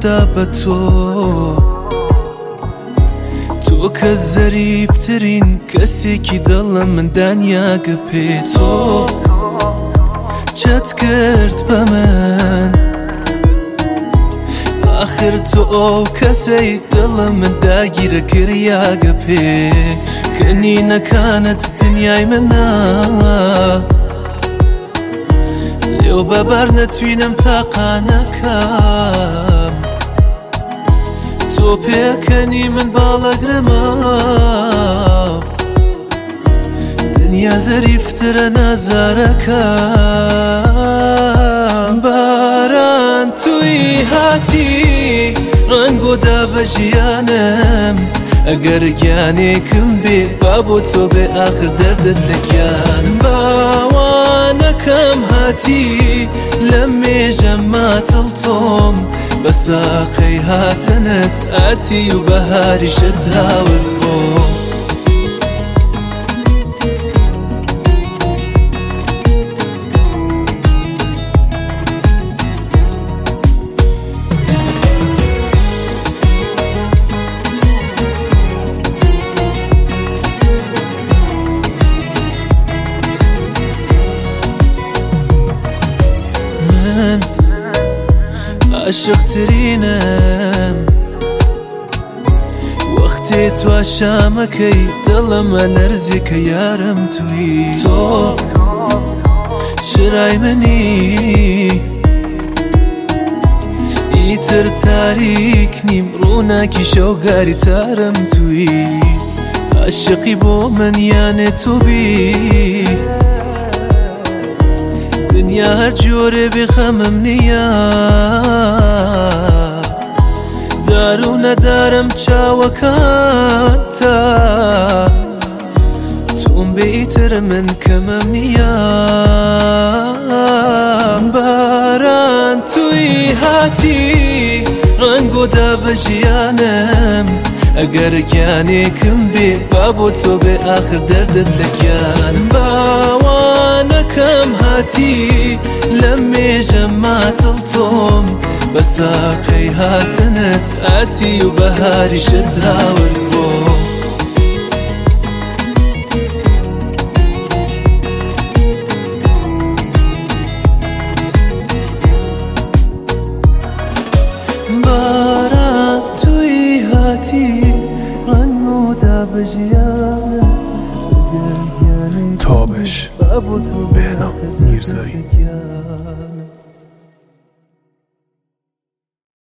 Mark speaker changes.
Speaker 1: ڕەنگۆدا بە تۆ کە زەریفترین کەسێکی دڵم من دانیاگە پێ تۆ چەت کرد بە من آخر تۆ ئەو کەسەی دڵم من داگیرە کریاگە پێ کەنینەکانت دنیای منە لێو بەبار نەتوینم تاقانەکەم تۆ پێکەنی من باڵەگرمە دنیا زەریفترە نازارەکەم باران توی هاتی ڕەنگۆدا بە ژیانم ئەگەر گیانێکم بێ با بۆ تۆ بێ ئاخر دەردت لە گیانم باوانەکەم هاتی لە مێژە ماتڵ تۆم بە ساقەی هاتنت ئاتی و بەهاریشت هاورد بۆ عاشقترینم وەختێ تو شامەکەی دڵمە لەرزێ کە یارم توی تۆ شرای منی ئیتر تاریک نیم ڕووناکی شەوگاری تارم توی عاشقی بۆ من یانێ تو بی دنیا هەر جۆرێ بێخەمم نییە دار و نەدارم چاوەکانتە تۆم بێئیتر من کەمەم نییە باران توی هاتی ڕەنگۆدا بە ژیانم ئەگەر گیانێکم بێ با بۆ تۆ بێ ئاخر دەردت لە گیانم باوانەکەم هاتی لە مێژە ماتڵ تۆم بە ساقەی هاتنت ئاتی و بەهاریشت هاورد بۆ باران توی هاتی ڕەنگۆدا بە ژیانم
Speaker 2: تابش بهنام میرزایی